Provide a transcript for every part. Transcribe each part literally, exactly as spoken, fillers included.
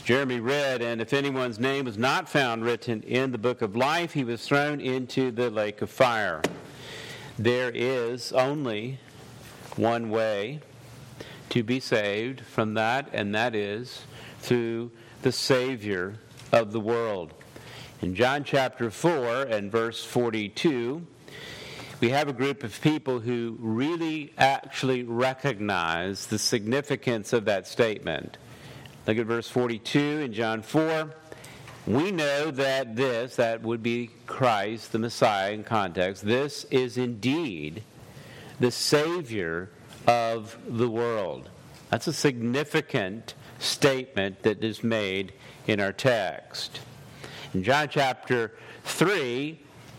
Jeremy read, and if anyone's name was not found written in the book of life, he was thrown into the lake of fire. There is only one way to be saved from that, and that is through the Savior of the world. In John chapter four and verse forty-two, we have a group of people who really actually recognize the significance of that statement. Look at verse forty-two in John four. We know that this, that would be Christ, the Messiah in context, this is indeed the Savior of the world. That's a significant statement that is made in our text. In John chapter three,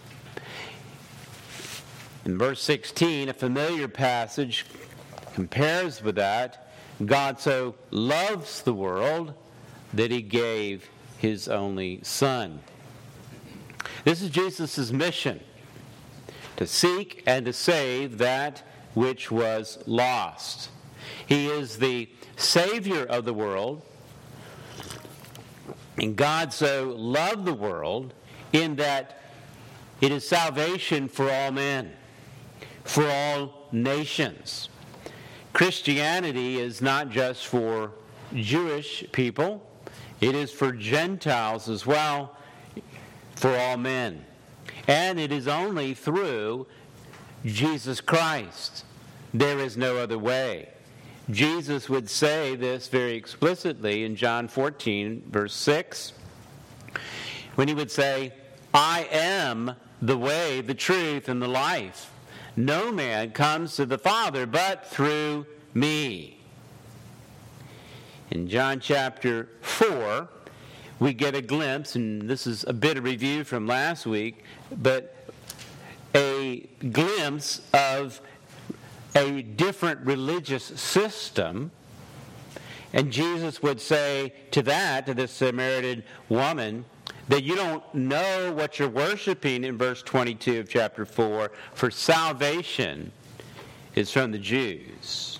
in verse sixteen, a familiar passage compares with that. God so loves the world that he gave his only Son. This is Jesus' mission, to seek and to save that which was lost. He is the Savior of the world, and God so loved the world in that it is salvation for all men, for all nations. Christianity is not just for Jewish people, it is for Gentiles as well, for all men. And it is only through Jesus Christ. There is no other way. Jesus would say this very explicitly in John fourteen, verse six, when he would say, I am the way, the truth, and the life. No man comes to the Father but through me. In John chapter four, we get a glimpse, and this is a bit of review from last week, but a glimpse of a different religious system. And Jesus would say to that, to this Samaritan woman, that you don't know what you're worshiping in verse twenty-two of chapter four, for salvation is from the Jews.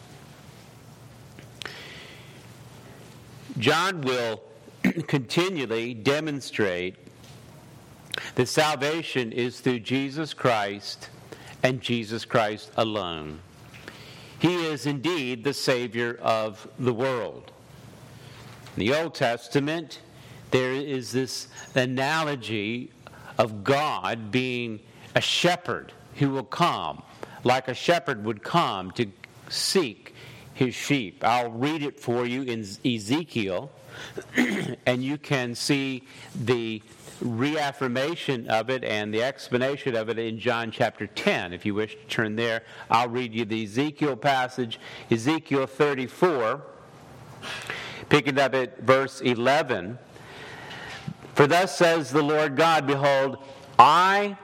John will continually demonstrate that salvation is through Jesus Christ and Jesus Christ alone. He is indeed the Savior of the world. In the Old Testament, there is this analogy of God being a shepherd who will come, like a shepherd would come to seek his sheep. I'll read it for you in Ezekiel, and you can see the reaffirmation of it and the explanation of it in John chapter ten. If you wish to turn there, I'll read you the Ezekiel passage, Ezekiel thirty-four, picking up at verse eleven. For thus says the Lord God, behold, I,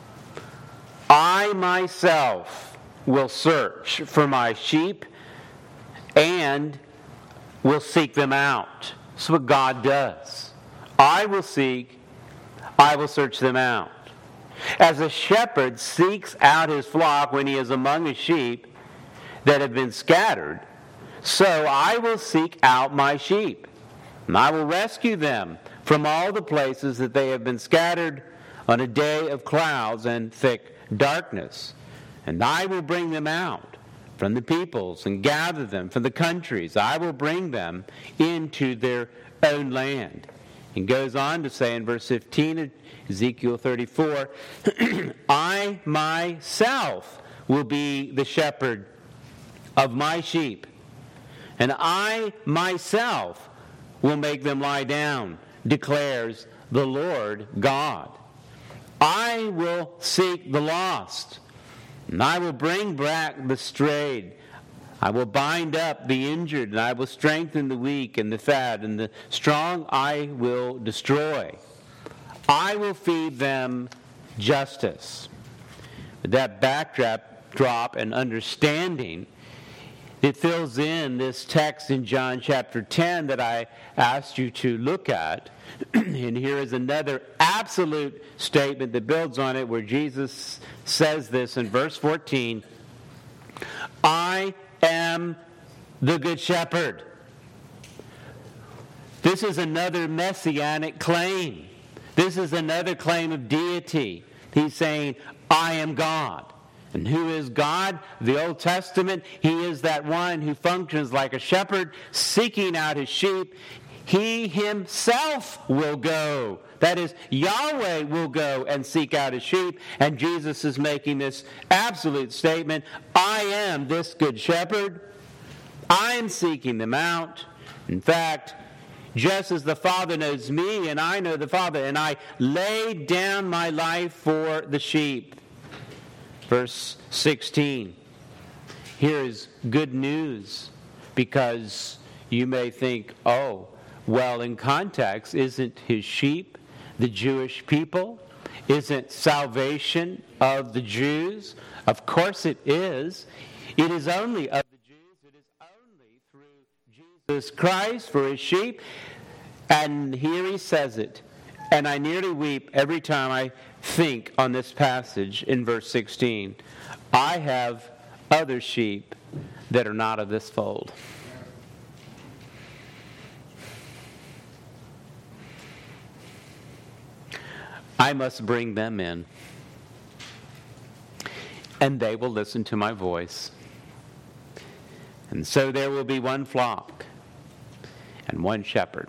I myself will search for my sheep and will seek them out. That's what God does. I will seek, I will search them out. As a shepherd seeks out his flock when he is among his sheep that have been scattered, so I will seek out my sheep, and I will rescue them from all the places that they have been scattered on a day of clouds and thick darkness. And I will bring them out from the peoples and gather them from the countries. I will bring them into their own land. He goes on to say in verse fifteen of Ezekiel thirty-four, I myself will be the shepherd of my sheep, and I myself will make them lie down, declares the Lord God. I will seek the lost, and I will bring back the strayed. I will bind up the injured, and I will strengthen the weak and the fat, and the strong I will destroy. I will feed them justice. With that backdrop drop and understanding, it fills in this text in John chapter ten that I asked you to look at. And here is another absolute statement that builds on it, where Jesus says this in verse fourteen, I am the good shepherd. The This is another messianic claim. This is another claim of deity. He's saying, I am God. And who is God? The Old Testament, he is that one who functions like a shepherd, seeking out his sheep. He himself will go. That is, Yahweh will go and seek out his sheep. And Jesus is making this absolute statement, I am this good shepherd. I am seeking them out. In fact, just as the Father knows me and I know the Father, and I lay down my life for the sheep. Verse sixteen. Here is good news, because you may think, oh, well, in context, isn't his sheep the Jewish people? Isn't salvation of the Jews? Of course it is. It is only of the Jews. It is only through Jesus Christ for his sheep. And here he says it. And I nearly weep every time I think on this passage in verse sixteen. I have other sheep that are not of this fold. I must bring them in, and they will listen to my voice. And so there will be one flock and one shepherd.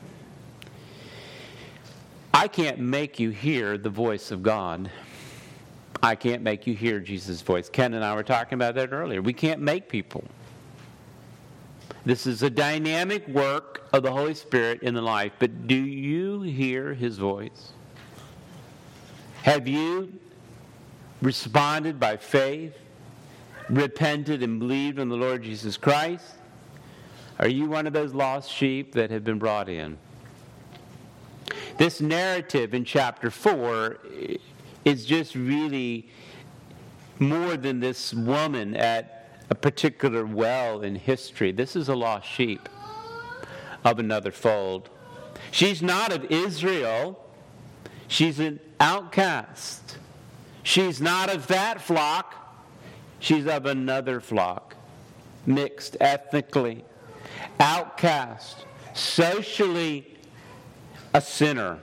I can't make you hear the voice of God. I can't make you hear Jesus' voice. Ken and I were talking about that earlier. We can't make people. This is a dynamic work of the Holy Spirit in the life. But do you hear his voice? Have you responded by faith, repented and believed in the Lord Jesus Christ? Are you one of those lost sheep that have been brought in? This narrative in chapter four is just really more than this woman at a particular well in history. This is a lost sheep of another fold. She's not of Israel. She's an outcast. She's not of that flock. She's of another flock, mixed ethnically, outcast, socially a sinner.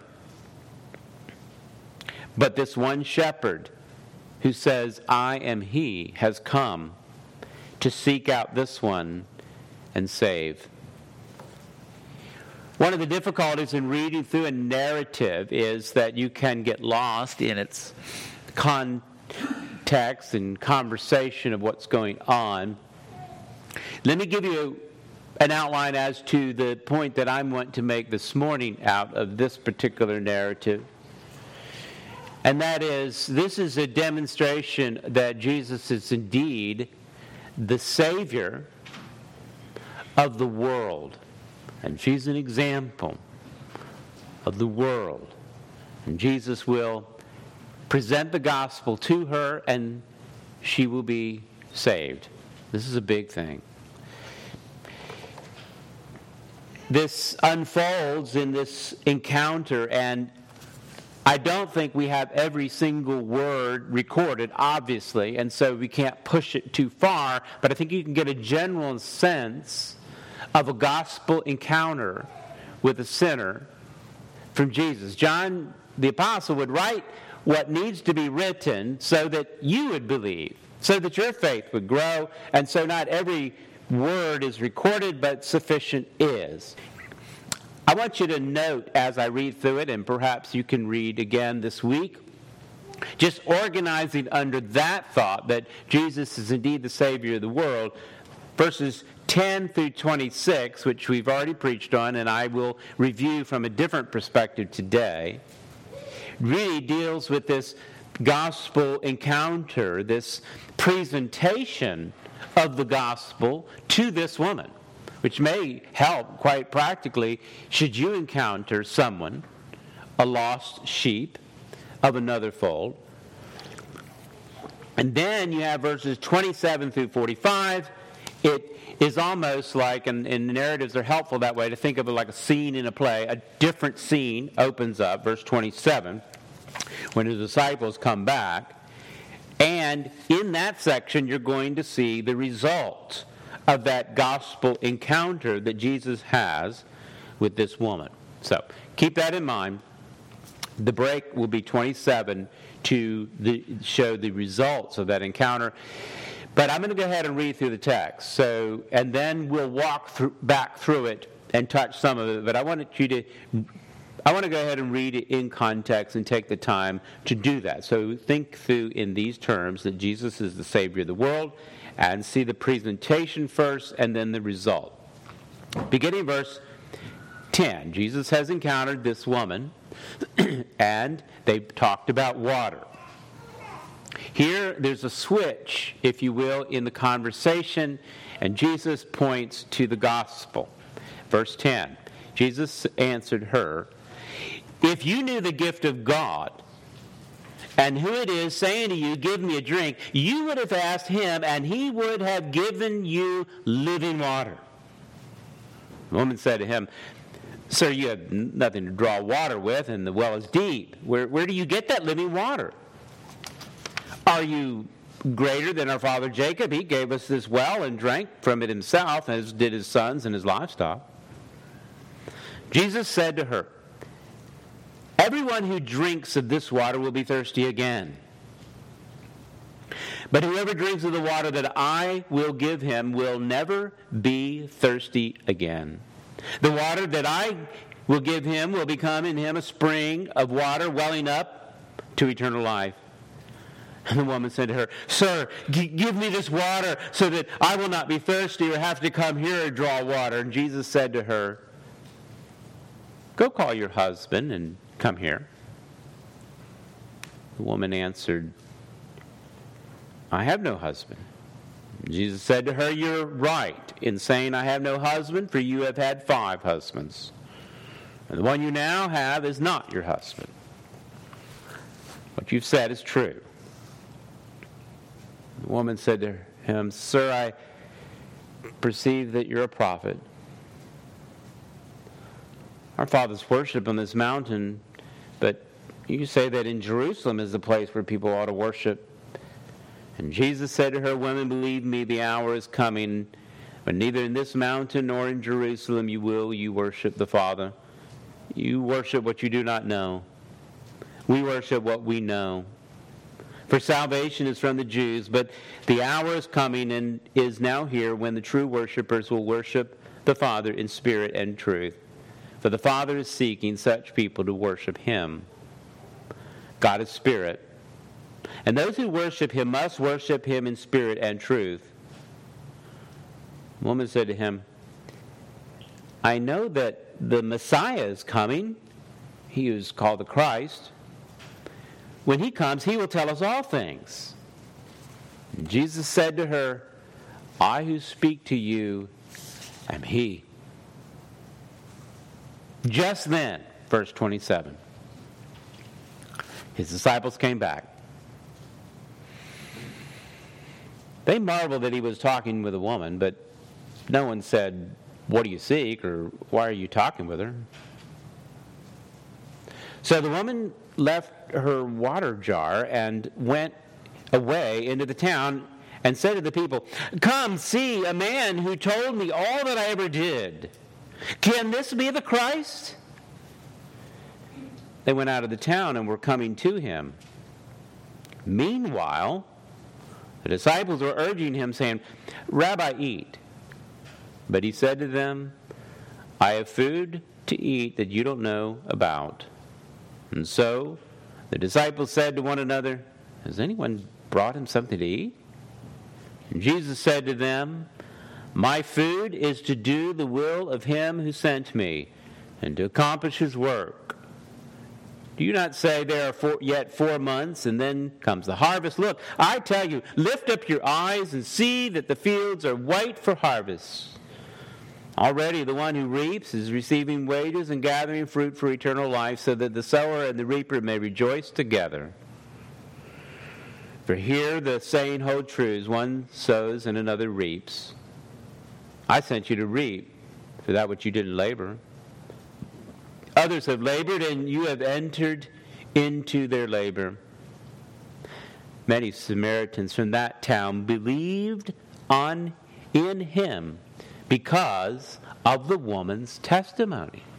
But this one shepherd who says, I am he, has come to seek out this one and save. One of the difficulties in reading through a narrative is that you can get lost in its context and conversation of what's going on. Let me give you an outline as to the point that I want to make this morning out of this particular narrative. And that is, this is a demonstration that Jesus is indeed the Savior of the world. And she's an example of the world. And Jesus will present the gospel to her, and she will be saved. This is a big thing. This unfolds in this encounter, and I don't think we have every single word recorded, obviously, and so we can't push it too far, but I think you can get a general sense of a gospel encounter with a sinner from Jesus. John the Apostle would write what needs to be written so that you would believe, so that your faith would grow, and so not every word is recorded, but sufficient is. I want you to note as I read through it, and perhaps you can read again this week, just organizing under that thought that Jesus is indeed the Savior of the world, verses ten through twenty-six, which we've already preached on, and I will review from a different perspective today, really deals with this gospel encounter, this presentation of the gospel to this woman, which may help quite practically should you encounter someone, a lost sheep of another fold. And then you have verses twenty-seven through forty-five. It is almost like, and, and narratives are helpful that way, to think of it like a scene in a play. A different scene opens up, verse twenty-seven, when the disciples come back. And in that section, you're going to see the result of that gospel encounter that Jesus has with this woman. So keep that in mind. The break will be twenty-seven to the, show the results of that encounter. But I'm going to go ahead and read through the text. So, and then we'll walk through, back through it and touch some of it. But I want you to, I want to go ahead and read it in context and take the time to do that. So think through in these terms that Jesus is the Savior of the world, and see the presentation first and then the result. Beginning verse ten, Jesus has encountered this woman, and they've talked about water. Here, there's a switch, if you will, in the conversation, and Jesus points to the gospel. Verse ten, Jesus answered her, "If you knew the gift of God, and who it is saying to you, 'Give me a drink,' you would have asked him, and he would have given you living water." The woman said to him, "Sir, you have nothing to draw water with, and the well is deep. Where, where do you get that living water? Are you greater than our father Jacob? He gave us this well and drank from it himself, as did his sons and his livestock." Jesus said to her, "Everyone who drinks of this water will be thirsty again. But whoever drinks of the water that I will give him will never be thirsty again. The water that I will give him will become in him a spring of water welling up to eternal life." And the woman said to her, "Sir, g- give me this water so that I will not be thirsty or have to come here and draw water." And Jesus said to her, "Go call your husband and come here." The woman answered, "I have no husband." Jesus said to her, "You're right in saying, 'I have no husband,' for you have had five husbands, and the one you now have is not your husband. What you've said is true." The woman said to him, "Sir, I perceive that you're a prophet. Our fathers worship on this mountain, but you say that in Jerusalem is the place where people ought to worship." And Jesus said to her, "Women, believe me, the hour is coming when neither in this mountain nor in Jerusalem you will you worship the Father. You worship what you do not know. We worship what we know. For salvation is from the Jews, but the hour is coming and is now here when the true worshipers will worship the Father in spirit and truth. For the Father is seeking such people to worship him. God is spirit, and those who worship him must worship him in spirit and truth." The woman said to him, "I know that the Messiah is coming, he who is called the Christ. When he comes, he will tell us all things." And Jesus said to her, "I who speak to you am he." Just then, verse twenty-seven, his disciples came back. They marveled that he was talking with a woman, but no one said, "What do you seek?" or "Why are you talking with her?" So the woman left her water jar and went away into the town and said to the people, "Come, see a man who told me all that I ever did. Can this be the Christ?" They went out of the town and were coming to him. Meanwhile, the disciples were urging him, saying, "Rabbi, eat." But he said to them, "I have food to eat that you don't know about." And so the disciples said to one another, "Has anyone brought him something to eat?" And Jesus said to them, "My food is to do the will of him who sent me, and to accomplish his work. Do you not say, 'There are four, yet four months, and then comes the harvest'? Look, I tell you, lift up your eyes and see that the fields are white for harvest. Already the one who reaps is receiving wages and gathering fruit for eternal life, so that the sower and the reaper may rejoice together. For here the saying holds true, one sows and another reaps. I sent you to reap for that which you didn't labor. Others have labored, and you have entered into their labor." Many Samaritans from that town believed on in him because of the woman's testimony.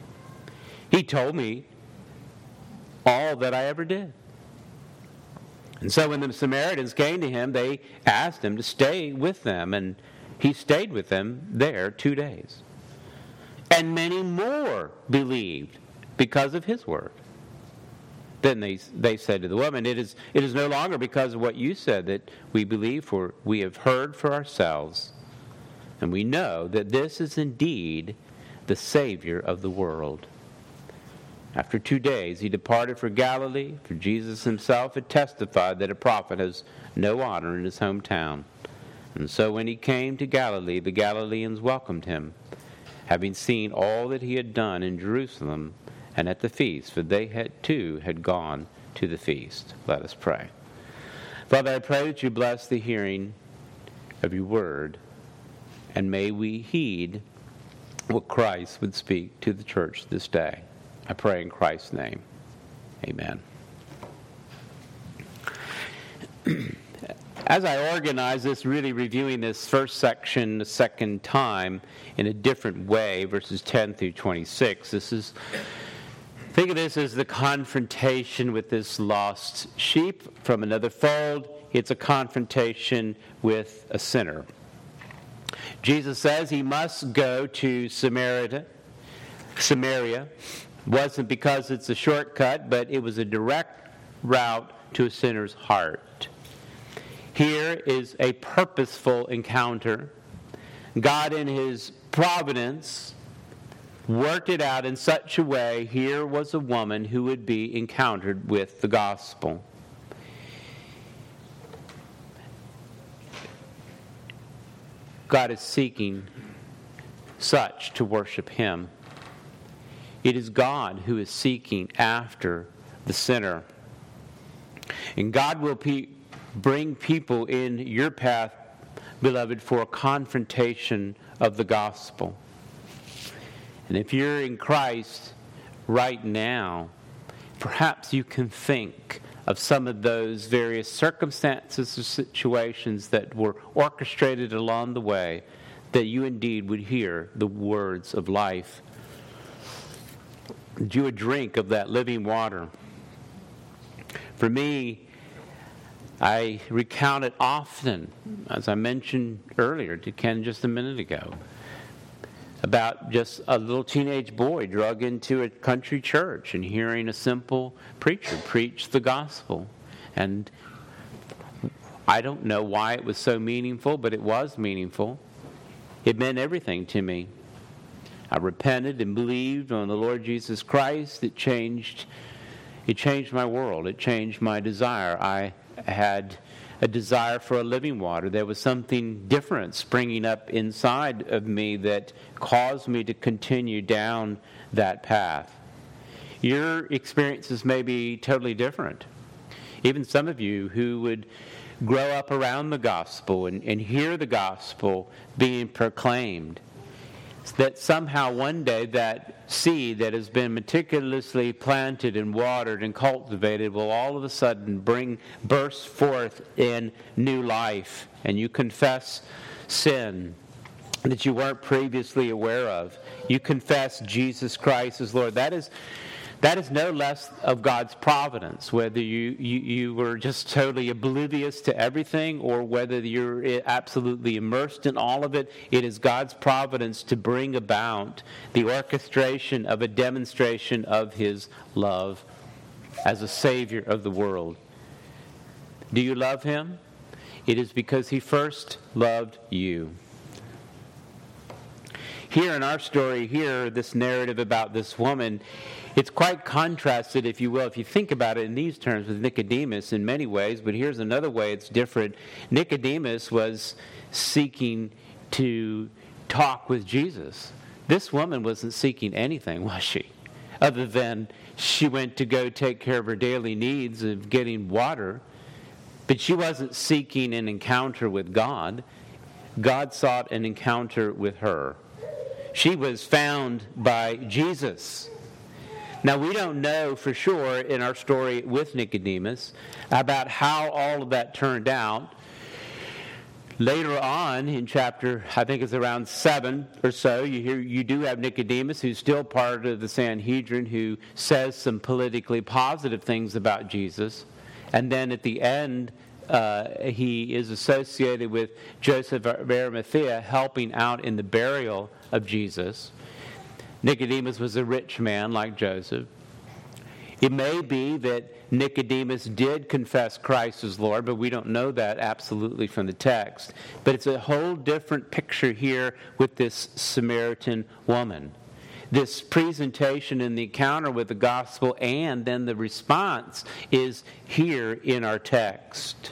He told me all that I ever did. And so when the Samaritans came to him, they asked him to stay with them, and he stayed with them there two days. And many more believed because of his word. Then they they said to the woman, it is, it is no longer because of what you said that we believe, for we have heard for ourselves, and we know that this is indeed the Savior of the world. After two days, he departed for Galilee, for Jesus himself had testified that a prophet has no honor in his hometown. And so when he came to Galilee, the Galileans welcomed him, having seen all that he had done in Jerusalem and at the feast, for they had too had gone to the feast. Let us pray. Father, I pray that you bless the hearing of your word, and may we heed what Christ would speak to the church this day. I pray in Christ's name. Amen. As I organize this, really reviewing this first section the second time in a different way, verses ten through twenty-six, this is, think of this as the confrontation with this lost sheep from another fold. It's a confrontation with a sinner. Jesus says he must go to Samaria. Samaria. Wasn't because it's a shortcut, but it was a direct route to a sinner's heart. Here is a purposeful encounter. God in his providence worked it out in such a way. Here was a woman who would be encountered with the gospel. God is seeking such to worship him. It is God who is seeking after the sinner. And God will pe- bring people in your path, beloved, for a confrontation of the gospel. And if you're in Christ right now, perhaps you can think of some of those various circumstances or situations that were orchestrated along the way, that you indeed would hear the words of life. That you would drink of that living water. For me, I recount it often, as I mentioned earlier to Ken just a minute ago, about just a little teenage boy drug into a country church and hearing a simple preacher preach the gospel. And I don't know why it was so meaningful, but it was meaningful. It meant everything to me. I repented and believed on the Lord Jesus Christ. It changed, it changed my world. It changed my desire. I had a desire for a living water. There was something different springing up inside of me that caused me to continue down that path. Your experiences may be totally different. Even some of you who would grow up around the gospel and, and hear the gospel being proclaimed, that somehow one day that seed that has been meticulously planted and watered and cultivated will all of a sudden bring burst forth in new life, and you confess sin that you weren't previously aware of. You confess Jesus Christ as Lord. That is that is no less of God's providence, whether you, you, you were just totally oblivious to everything or whether you're absolutely immersed in all of it. It is God's providence to bring about the orchestration of a demonstration of his love as a Savior of the world. Do you love him? It is because he first loved you. Here in our story, here, this narrative about this woman, it's quite contrasted, if you will, if you think about it in these terms, with Nicodemus in many ways, but here's another way it's different. Nicodemus was seeking to talk with Jesus. This woman wasn't seeking anything, was she? Other than she went to go take care of her daily needs of getting water, but she wasn't seeking an encounter with God. God sought an encounter with her. She was found by Jesus. Now, we don't know for sure in our story with Nicodemus about how all of that turned out. Later on in chapter, I think it's around seven or so, you hear you do have Nicodemus, who's still part of the Sanhedrin, who says some politically positive things about Jesus. And then at the end, uh, he is associated with Joseph of Arimathea, helping out in the burial of Jesus. Nicodemus was a rich man like Joseph. It may be that Nicodemus did confess Christ as Lord, but we don't know that absolutely from the text. But it's a whole different picture here with this Samaritan woman. This presentation and the encounter with the gospel and then the response is here in our text.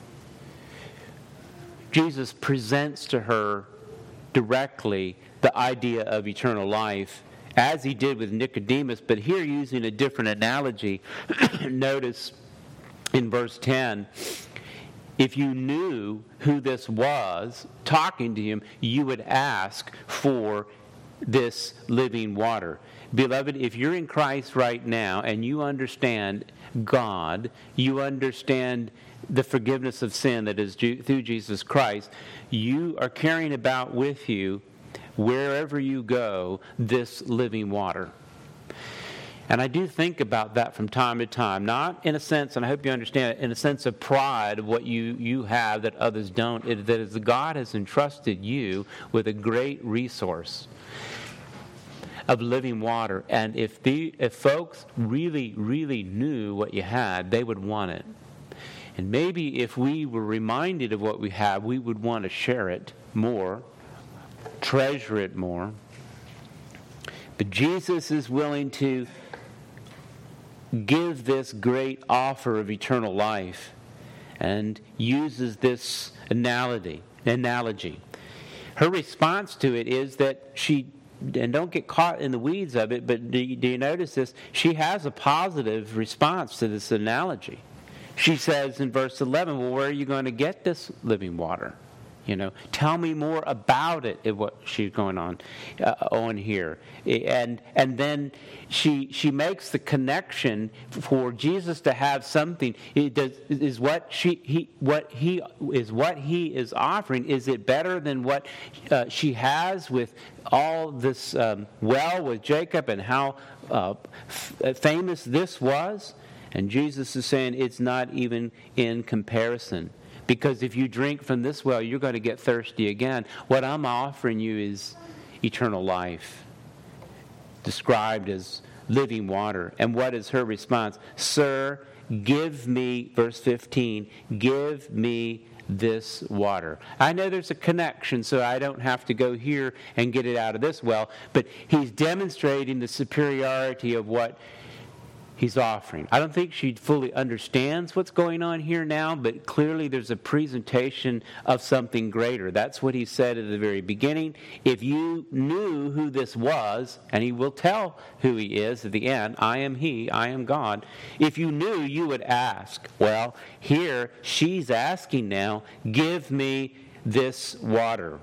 Jesus presents to her directly the idea of eternal life, as he did with Nicodemus, but here using a different analogy. Notice in verse ten, if you knew who this was talking to him, you would ask for this living water. Beloved, if you're in Christ right now and you understand God, you understand the forgiveness of sin that is through Jesus Christ, you are carrying about with you, wherever you go, this living water. And I do think about that from time to time, not in a sense, and I hope you understand it, in a sense of pride of what you, you have that others don't. It, that is, God has entrusted you with a great resource of living water. And if the if folks really, really knew what you had, they would want it. And maybe if we were reminded of what we have, we would want to share it more, treasure it more. But Jesus is willing to give this great offer of eternal life and uses this analogy. analogy. Her response to it is that she, and don't get caught in the weeds of it, but do you, do you notice this? She has a positive response to this analogy. She says in verse eleven, well, where are you going to get this living water? You know, tell me more about it, is what she's going on uh, on here. And and then she she makes the connection for Jesus to have something. It does, is what she he what he is what he is offering. Is it better than what uh, she has with all this um, well with Jacob and how uh, f- famous this was? And Jesus is saying it's not even in comparison. Because if you drink from this well, you're going to get thirsty again. What I'm offering you is eternal life, described as living water. And what is her response? Sir, give me, verse fifteen, give me this water. I know there's a connection, so I don't have to go here and get it out of this well. But he's demonstrating the superiority of what he's offering. I don't think she fully understands what's going on here now, but clearly there's a presentation of something greater. That's what he said at the very beginning. If you knew who this was, and he will tell who he is at the end, I am he, I am God. If you knew, you would ask. Well, here she's asking now, give me this water.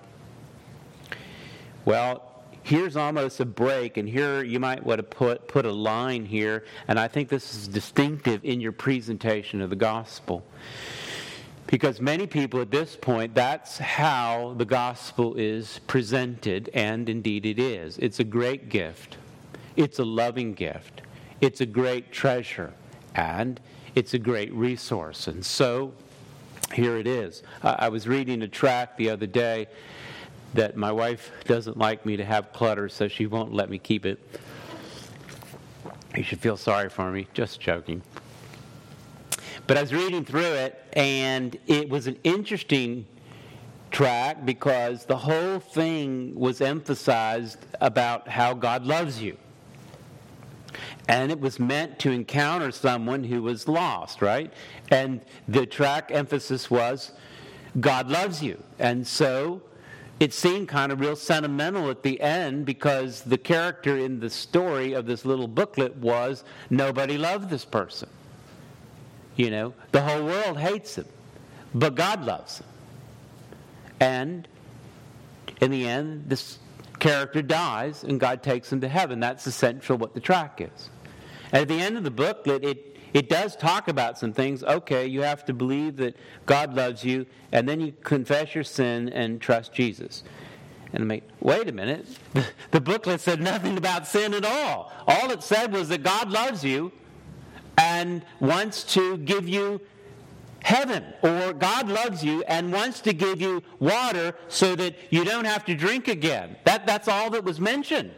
Well, here's almost a break, and here you might want to put, put a line here, and I think this is distinctive in your presentation of the gospel. Because many people at this point, that's how the gospel is presented, and indeed it is. It's a great gift. It's a loving gift. It's a great treasure, and it's a great resource. And so, here it is. I was reading a tract the other day that my wife doesn't like me to have clutter, so she won't let me keep it. You should feel sorry for me. Just joking. But I was reading through it, and it was an interesting tract because the whole thing was emphasized about how God loves you. And it was meant to encounter someone who was lost, right? And the tract emphasis was, God loves you. And so it seemed kind of real sentimental at the end because the character in the story of this little booklet was nobody loved this person. You know, the whole world hates him, but God loves him. And in the end, this character dies and God takes him to heaven. That's essentially what the tract is. And at the end of the booklet, it it does talk about some things. Okay, you have to believe that God loves you, and then you confess your sin and trust Jesus. And I'm like, wait a minute. The, the booklet said nothing about sin at all. All it said was that God loves you and wants to give you heaven, or God loves you and wants to give you water so that you don't have to drink again. That, that's all that was mentioned.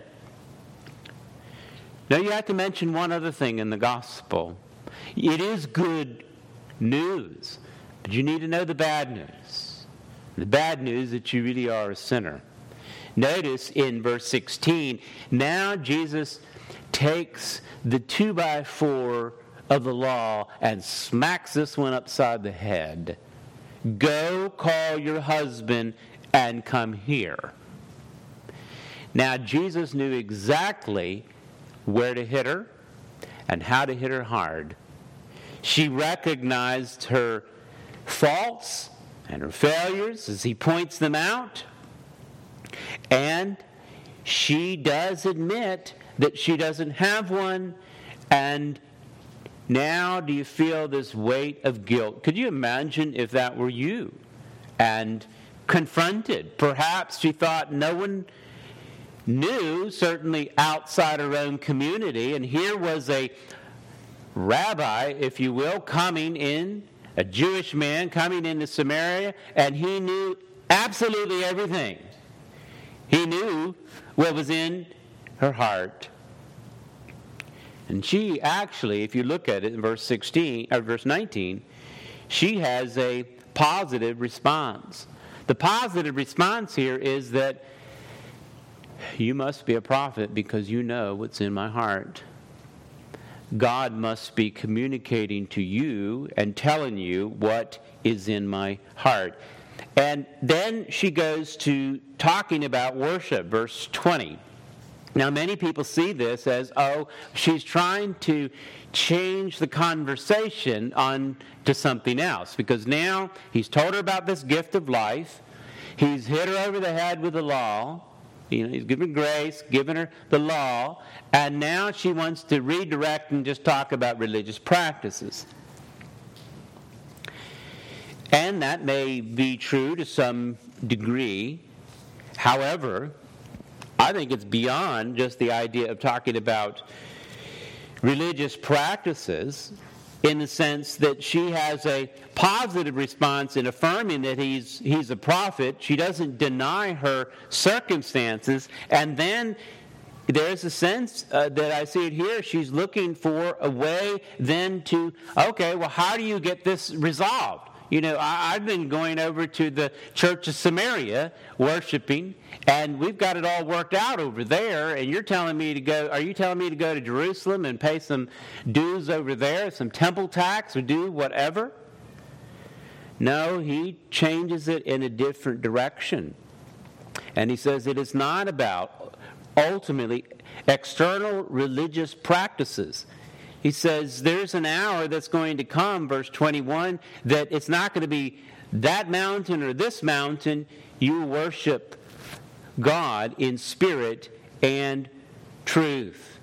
Now you have to mention one other thing in the gospel. It is good news, but you need to know the bad news. The bad news is that you really are a sinner. Notice in verse sixteen, now Jesus takes the two by four of the law and smacks this one upside the head. Go call your husband and come here. Now Jesus knew exactly where to hit her and how to hit her hard. She recognized her faults and her failures as he points them out. And she does admit that she doesn't have one. And now do you feel this weight of guilt? Could you imagine if that were you and confronted? Perhaps she thought no one knew, certainly outside her own community. And here was a rabbi, if you will, coming in, a Jewish man coming into Samaria, and he knew absolutely everything. He knew what was in her heart. And she actually, if you look at it in verse sixteen or verse nineteen, she has a positive response. The positive response here is that you must be a prophet because you know what's in my heart. God must be communicating to you and telling you what is in my heart. And then she goes to talking about worship, verse twenty. Now, many people see this as, oh, she's trying to change the conversation on to something else. Because now he's told her about this gift of life. He's hit her over the head with the law. You know, he's given grace, given her the law. And now she wants to redirect and just talk about religious practices. And that may be true to some degree. However, I think it's beyond just the idea of talking about religious practices in the sense that she has a positive response in affirming that he's he's a prophet. She doesn't deny her circumstances. And then there's a sense uh, that I see it here. She's looking for a way then to, okay, well, how do you get this resolved? You know, I, I've been going over to the Church of Samaria worshiping, and we've got it all worked out over there, and you're telling me to go, are you telling me to go to Jerusalem and pay some dues over there, some temple tax or do whatever? No, he changes it in a different direction. And he says it is not about, ultimately, external religious practices. He says there's an hour that's going to come, verse twenty-one, that it's not going to be that mountain or this mountain. You worship God in spirit and truth.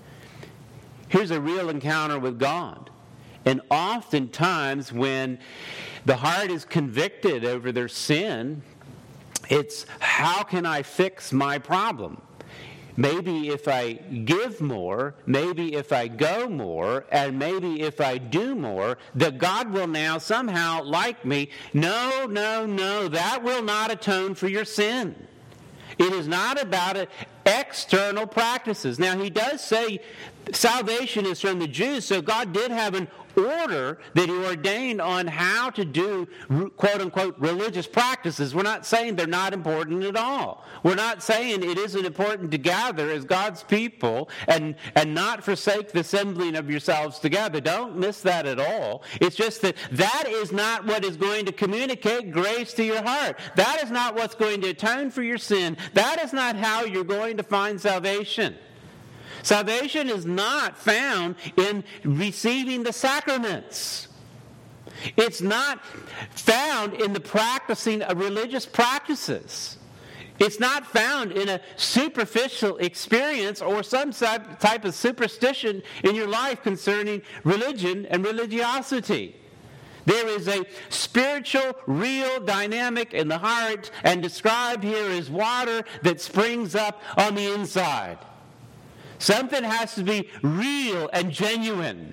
Here's a real encounter with God. And oftentimes when the heart is convicted over their sin, it's how can I fix my problem? Maybe if I give more, maybe if I go more, and maybe if I do more, that God will now somehow like me. No, no, no, that will not atone for your sin. It is not about it, external practices. Now, he does say salvation is from the Jews, so God did have an order that he ordained on how to do quote-unquote religious practices. We're not saying they're not important at all. We're not saying it isn't important to gather as God's people and, and not forsake the assembling of yourselves together. Don't miss that at all. It's just that that is not what is going to communicate grace to your heart. That is not what's going to atone for your sin. That is not how you're going to find salvation. Salvation is not found in receiving the sacraments. It's not found in the practicing of religious practices. It's not found in a superficial experience or some type of superstition in your life concerning religion and religiosity. There is a spiritual, real dynamic in the heart, and described here as water that springs up on the inside. Something has to be real and genuine.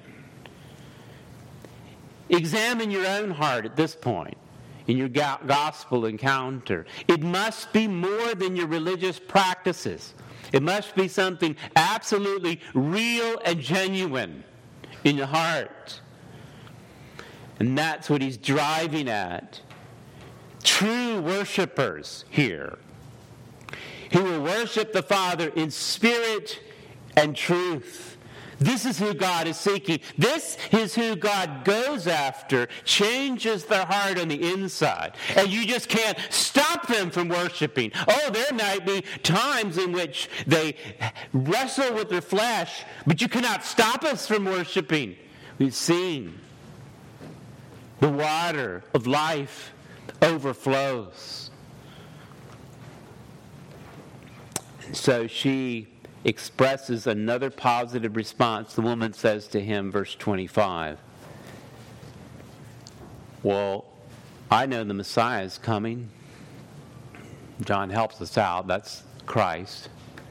Examine your own heart at this point in your gospel encounter. It must be more than your religious practices. It must be something absolutely real and genuine in your heart. And that's what he's driving at. True worshipers here, who will worship the Father in spirit and truth. This is who God is seeking. This is who God goes after, changes their heart on the inside. And you just can't stop them from worshiping. Oh, there might be times in which they wrestle with their flesh, but you cannot stop us from worshiping. We've seen the water of life overflows. So she expresses another positive response. The woman says to him, verse twenty-five, well, I know the Messiah is coming. John helps us out. That's Christ.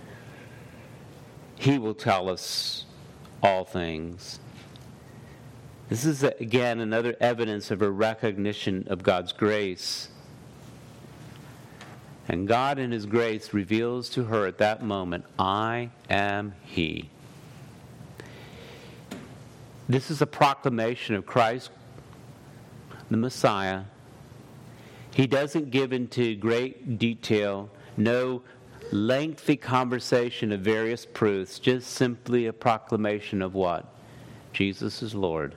He will tell us all things. This is, again, another evidence of a recognition of God's grace. And God in His grace reveals to her at that moment, I am He. This is a proclamation of Christ, the Messiah. He doesn't give into great detail, no lengthy conversation of various proofs, just simply a proclamation of what? Jesus is Lord.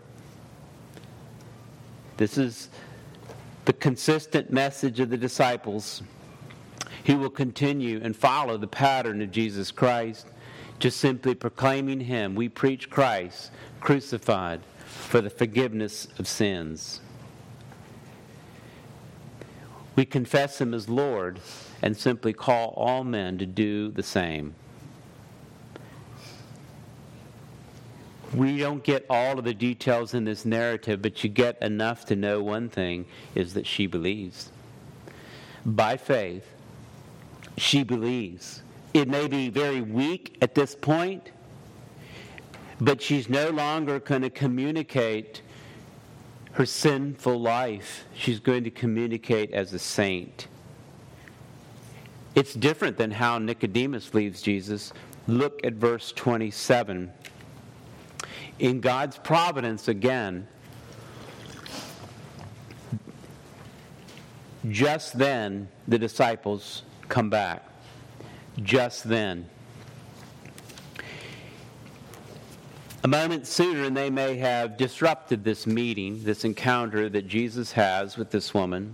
This is the consistent message of the disciples. He will continue and follow the pattern of Jesus Christ, just simply proclaiming Him. We preach Christ crucified for the forgiveness of sins. We confess Him as Lord and simply call all men to do the same. We don't get all of the details in this narrative, but you get enough to know one thing, is that she believes. By faith, she believes. It may be very weak at this point, but she's no longer going to communicate her sinful life. She's going to communicate as a saint. It's different than how Nicodemus leaves Jesus. Look at verse twenty-seven. In God's providence, again, just then the disciples come back. Just then. A moment sooner, and they may have disrupted this meeting, this encounter that Jesus has with this woman.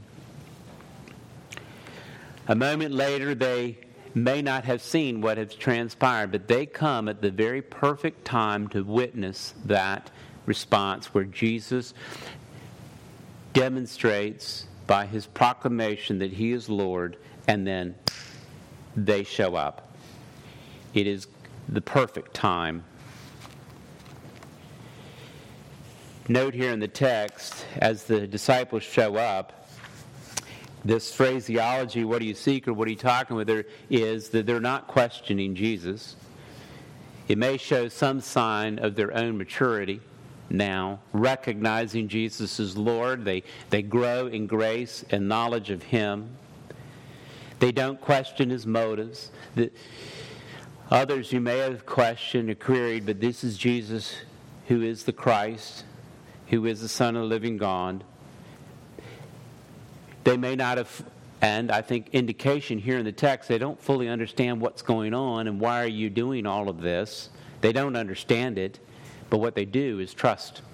A moment later, they may not have seen what has transpired, but they come at the very perfect time to witness that response where Jesus demonstrates by His proclamation that He is Lord, and then they show up. It is the perfect time. Note here in the text, as the disciples show up, this phraseology, what do you seek or what are you talking with her, is that they're not questioning Jesus. It may show some sign of their own maturity now, recognizing Jesus as Lord. They, they grow in grace and knowledge of Him. They don't question His motives. The, others you may have questioned or queried, but this is Jesus who is the Christ, who is the Son of the living God. They may not have, and I think indication here in the text, they don't fully understand what's going on and why are you doing all of this. They don't understand it, but what they do is trust.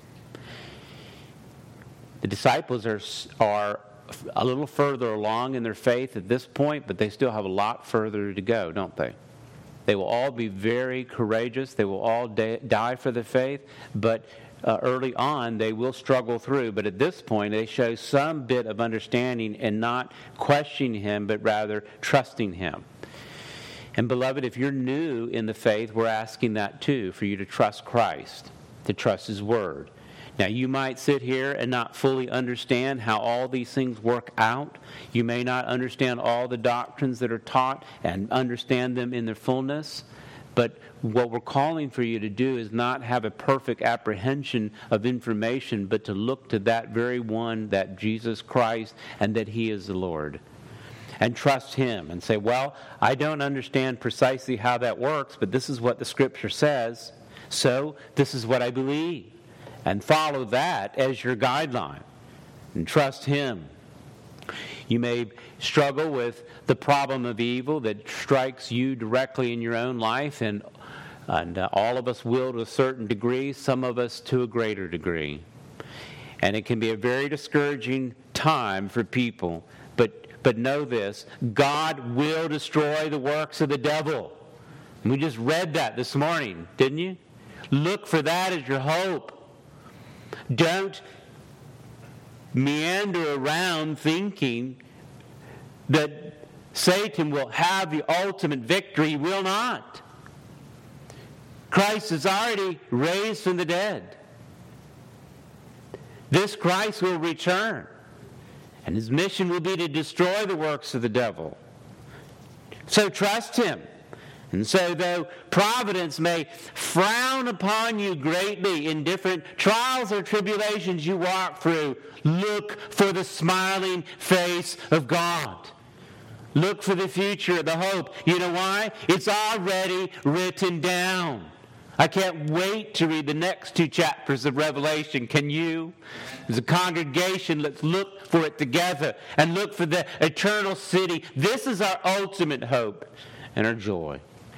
The disciples are, are a little further along in their faith at this point, but they still have a lot further to go, don't they? They will all be very courageous. They will all die for the faith, but uh, early on, they will struggle through. But at this point, they show some bit of understanding and not questioning him, but rather trusting him. And beloved, if you're new in the faith, we're asking that too, for you to trust Christ, to trust his word. Now, you might sit here and not fully understand how all these things work out. You may not understand all the doctrines that are taught and understand them in their fullness. But what we're calling for you to do is not have a perfect apprehension of information, but to look to that very one, that Jesus Christ, and that he is the Lord. And trust him and say, well, I don't understand precisely how that works, but this is what the Scripture says, so this is what I believe. And follow that as your guideline. And trust him. You may struggle with the problem of evil that strikes you directly in your own life, and, and uh, all of us will to a certain degree, some of us to a greater degree. And it can be a very discouraging time for people. But, but know this, God will destroy the works of the devil. And we just read that this morning, didn't you? Look for that as your hope. Don't meander around thinking that Satan will have the ultimate victory. He will not. Christ is already raised from the dead. This Christ will return, and his mission will be to destroy the works of the devil. So trust him. And so though providence may frown upon you greatly in different trials or tribulations you walk through, look for the smiling face of God. Look for the future, the hope. You know why? It's already written down. I can't wait to read the next two chapters of Revelation. Can you? As a congregation, let's look for it together and look for the eternal city. This is our ultimate hope and our joy.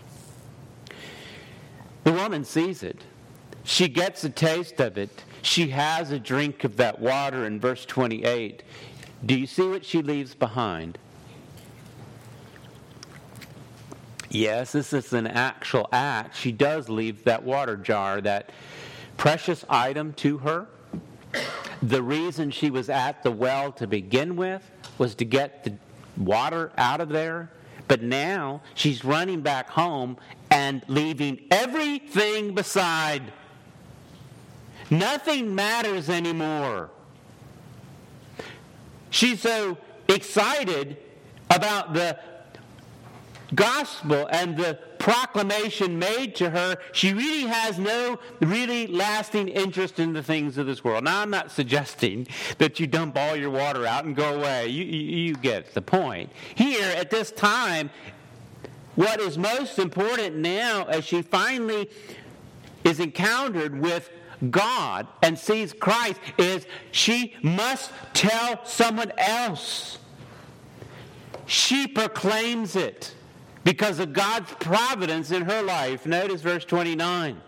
The woman sees it. She gets a taste of it. She has a drink of that water in verse twenty-eight. Do you see what she leaves behind? Yes, this is an actual act. She does leave that water jar, that precious item, to her. The reason she was at the well to begin with was to get the water out of there. But now she's running back home and leaving everything beside. Nothing matters anymore. She's so excited about the gospel and the proclamation made to her, she really has no really lasting interest in the things of this world. Now, I'm not suggesting that you dump all your water out and go away. You, you, you get the point. Here, at this time, what is most important now, as she finally is encountered with God and sees Christ, is she must tell someone else. She proclaims it because of God's providence in her life. Notice verse twenty-nine.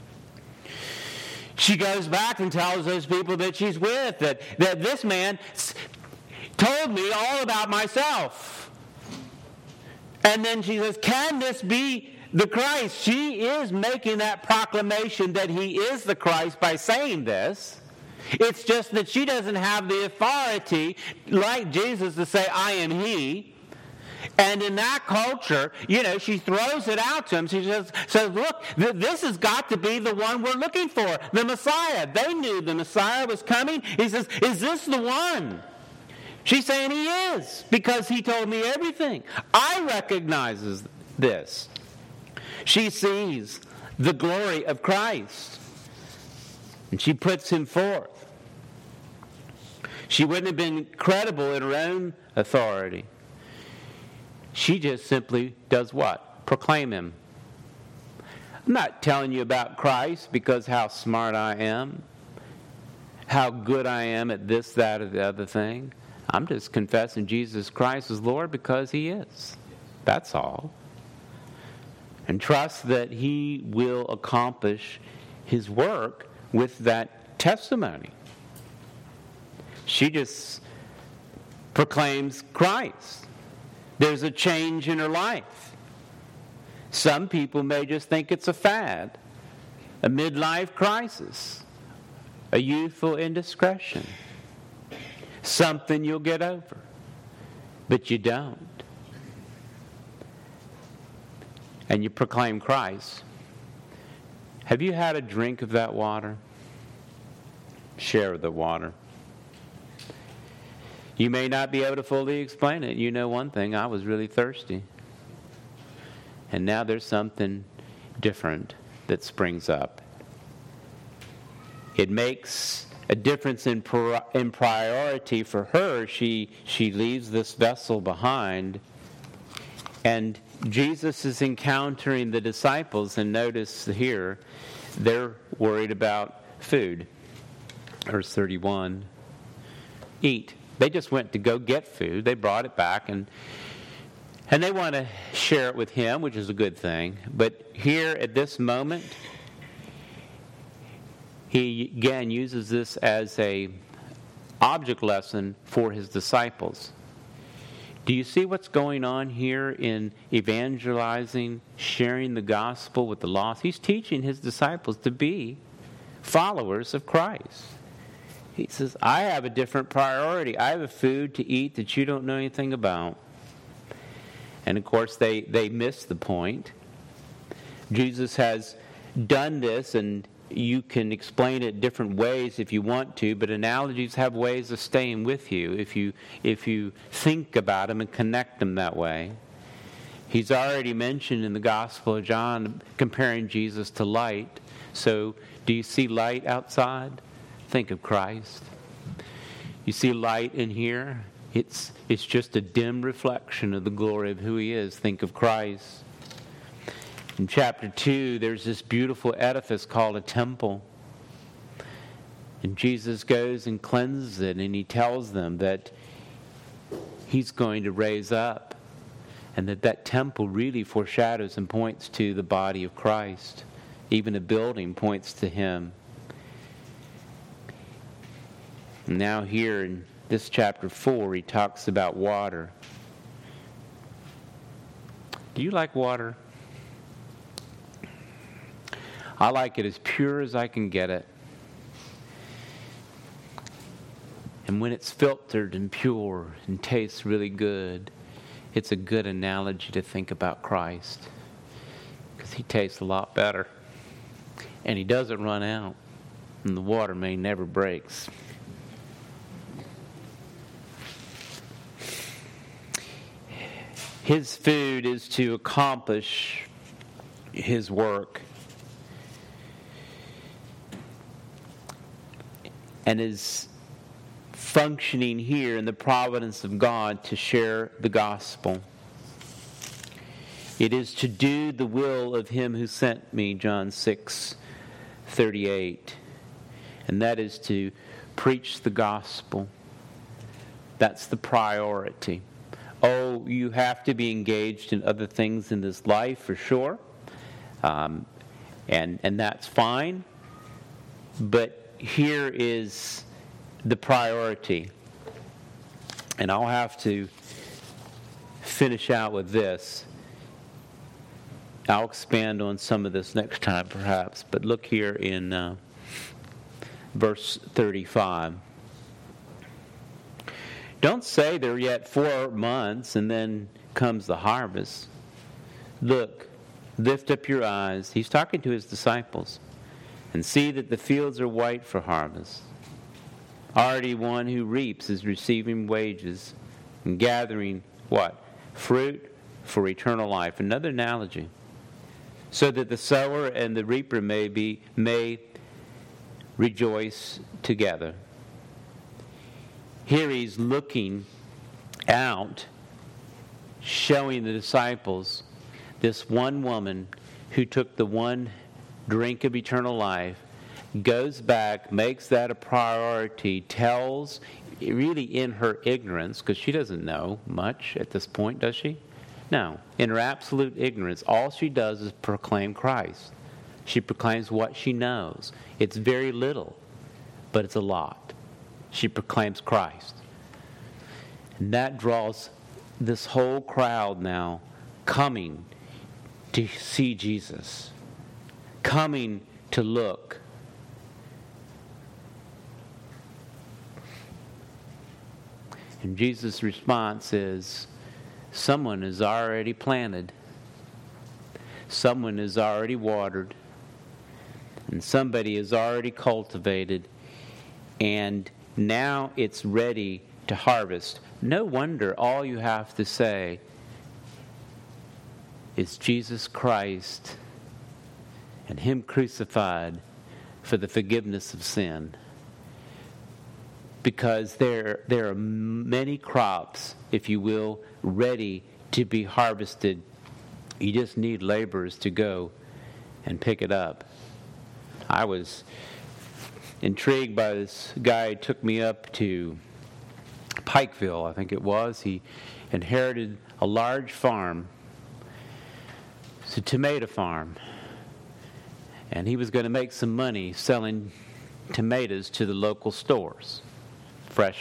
She goes back and tells those people that she's with that, that this man told me all about myself. And then she says, can this be the Christ? She is making that proclamation that he is the Christ by saying this. It's just that she doesn't have the authority like Jesus to say, I am he. And in that culture, you know, she throws it out to him. She says, says look, th- this has got to be the one we're looking for, the Messiah. They knew the Messiah was coming. He says, is this the one? She's saying he is, because he told me everything. I recognize this. She sees the glory of Christ, and she puts him forth. She wouldn't have been credible in her own authority. She just simply does what? Proclaim him. I'm not telling you about Christ because how smart I am, how good I am at this, that, or the other thing. I'm just confessing Jesus Christ is Lord because he is. That's all. And trust that he will accomplish his work with that testimony. She just proclaims Christ. There's a change in her life. Some people may just think it's a fad, a midlife crisis, a youthful indiscretion, something you'll get over, but you don't. And you proclaim Christ. Have you had a drink of that water? Share the water. You may not be able to fully explain it. You know one thing, I was really thirsty. And now there's something different that springs up. It makes a difference in in priority for her. She she leaves this vessel behind. And Jesus is encountering the disciples, and notice here, they're worried about food. Verse thirty-one. Eat. They just went to go get food. They brought it back, and and they want to share it with him, which is a good thing. But here at this moment, he again uses this as a object lesson for his disciples. Do you see what's going on here in evangelizing, sharing the gospel with the lost? He's teaching his disciples to be followers of Christ. He says, I have a different priority. I have a food to eat that you don't know anything about. And of course, they, they miss the point. Jesus has done this, and you can explain it different ways if you want to, but analogies have ways of staying with you if you if you think about them and connect them that way. He's already mentioned in the Gospel of John comparing Jesus to light. So do you see light outside? Think of Christ. You see light in here? It's it's just a dim reflection of the glory of who he is. Think of Christ. In chapter two, there's this beautiful edifice called a temple. And Jesus goes and cleanses it, and he tells them that he's going to raise up, and that that temple really foreshadows and points to the body of Christ. Even a building points to him. Now here in this chapter four, he talks about water. Do you like water? I like it as pure as I can get it. And when it's filtered and pure and tastes really good, it's a good analogy to think about Christ. Because he tastes a lot better. And he doesn't run out. And the water main never breaks. His food is to accomplish his work. And is functioning here in the providence of God to share the gospel. It is to do the will of him who sent me, John six thirty-eight. And that is to preach the gospel. That's the priority. Oh, you have to be engaged in other things in this life for sure. Um, and, and that's fine. But here is the priority. And I'll have to finish out with this. I'll expand on some of this next time perhaps. But look here in uh, verse thirty-five. Don't say there are yet four months and then comes the harvest. Look, lift up your eyes. He's talking to his disciples. And see that the fields are white for harvest. Already one who reaps is receiving wages and gathering what? Fruit for eternal life. Another analogy. So that the sower and the reaper may be may rejoice together. Here he's looking out, showing the disciples this one woman who took the one drink of eternal life, goes back, makes that a priority, tells, really in her ignorance, because she doesn't know much at this point, does she? No. In her absolute ignorance, all she does is proclaim Christ. She proclaims what she knows. It's very little, but it's a lot. She proclaims Christ. And that draws this whole crowd now coming to see Jesus. Coming to look. And Jesus' response is, someone is already planted. Someone is already watered. And somebody is already cultivated. And now it's ready to harvest. No wonder all you have to say is Jesus Christ and Him crucified for the forgiveness of sin. Because there, there are many crops, if you will, ready to be harvested. You just need laborers to go and pick it up. I was intrigued by this guy who took me up to Pikeville, I think it was. He inherited a large farm. It's a tomato farm. And he was going to make some money selling tomatoes to the local stores. Fresh.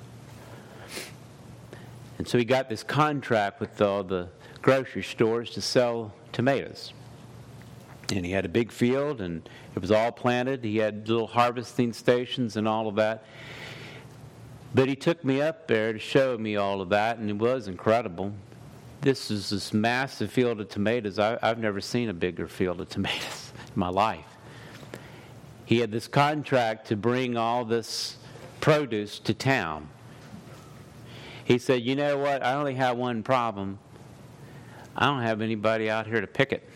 And so he got this contract with all the grocery stores to sell tomatoes. And he had a big field, and it was all planted. He had little harvesting stations and all of that. But he took me up there to show me all of that, and it was incredible. This is this massive field of tomatoes. I, I've never seen a bigger field of tomatoes in my life. He had this contract to bring all this produce to town. He said, you know what, I only have one problem. I don't have anybody out here to pick it.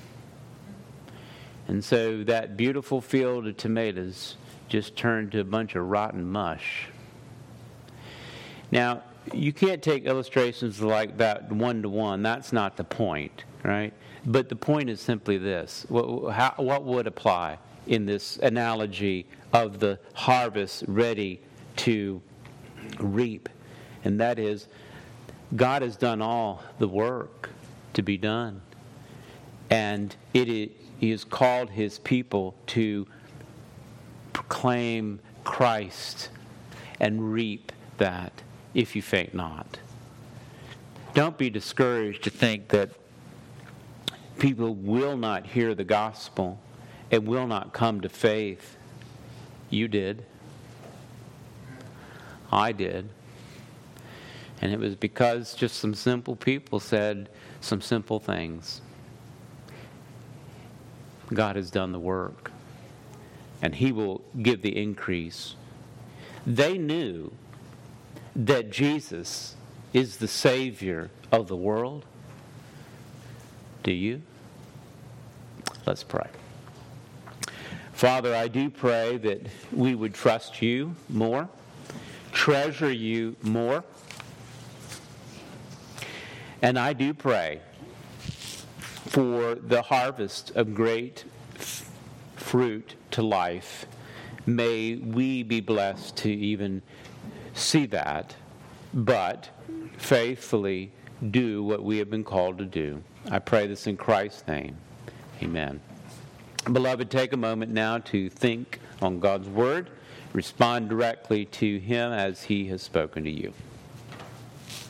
And so that beautiful field of tomatoes just turned to a bunch of rotten mush. Now, you can't take illustrations like that one-to-one. That's not the point, right? But the point is simply this. What, how, what would apply in this analogy of the harvest ready to reap? And that is, God has done all the work to be done. And it is, He has called His people to proclaim Christ and reap that, if you faint not. Don't be discouraged to think that people will not hear the gospel and will not come to faith. You did. I did. And it was because just some simple people said some simple things. God has done the work, and He will give the increase. They knew that Jesus is the Savior of the world. Do you? Let's pray. Father, I do pray that we would trust You more, treasure You more, and I do pray for the harvest of great f- fruit to life. May we be blessed to even see that, but faithfully do what we have been called to do. I pray this in Christ's name. Amen. Beloved, take a moment now to think on God's Word. Respond directly to Him as He has spoken to you.